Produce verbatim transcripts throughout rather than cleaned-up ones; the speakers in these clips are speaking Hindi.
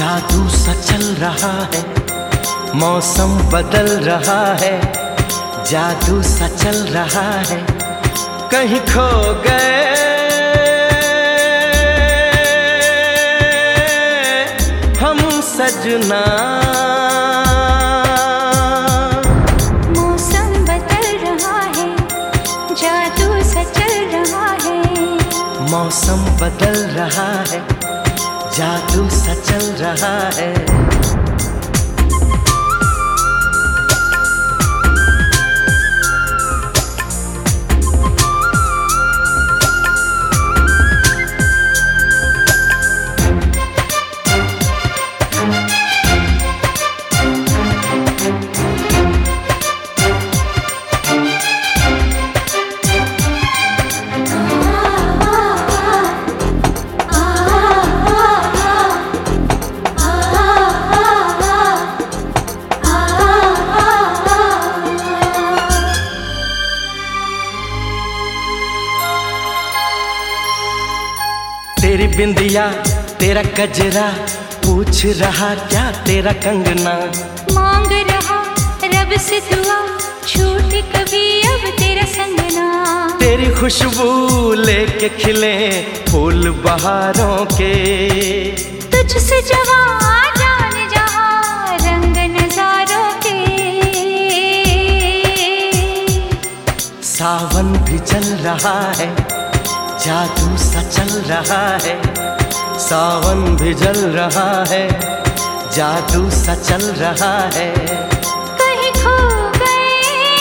जादू सा चल रहा है, मौसम बदल रहा है, जादू सा चल रहा है, कहीं खो गए हम सजना। मौसम बदल रहा है, जादू सा चल रहा है, मौसम बदल रहा है, जादू सा चल रहा है। तेरी बिंदिया तेरा कजरा पूछ रहा क्या तेरा कंगना, मांग रहा रब से दुआ छूटे कभी अब तेरा संगना। तेरी खुशबू लेके खिले फूल बहारों के, तुझसे जवां जान जहां रंग नजारों के। सावन भी चल रहा है, जादू सा चल रहा है, सावन भी जल रहा है, जादू सा चल रहा है, कहीं खो गए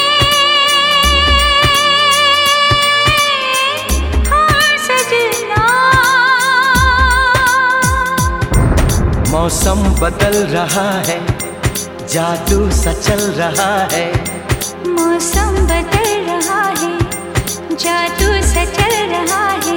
हम सजना। मौसम बदल रहा है, जादू सा चल रहा है, मौसम बदल रहा है, जादू सा चल रहा है।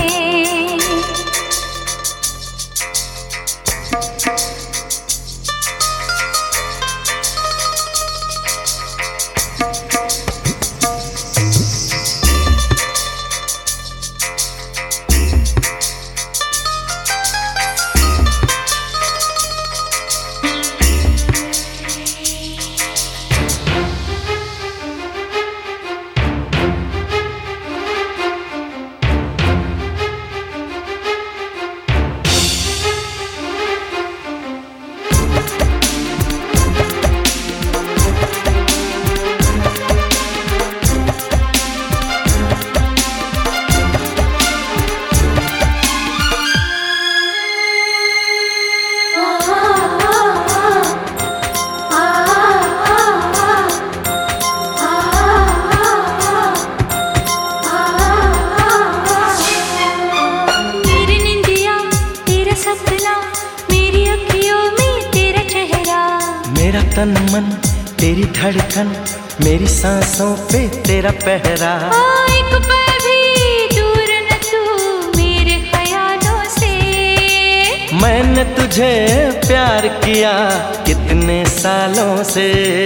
मेरा तन मन तेरी धड़कन, मेरी सांसों पे तेरा पहरा। ओ एक पल भी दूर न तू मेरे ख्यालों से। मैंने तुझे प्यार किया कितने सालों से।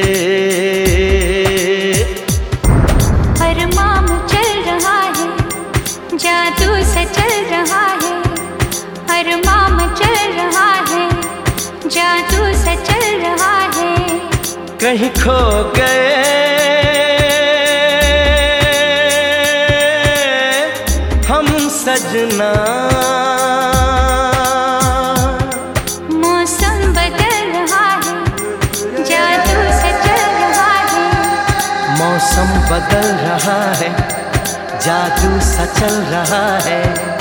अरमान चल रहा है, जादू सा चल रहा है, अरमान चल रहा है, जादू सा चल रहा है, कहीं खो गए हम सजना। मौसम बदल रहा है, जादू सा चल रहा है, मौसम बदल रहा है, जादू सा चल रहा है।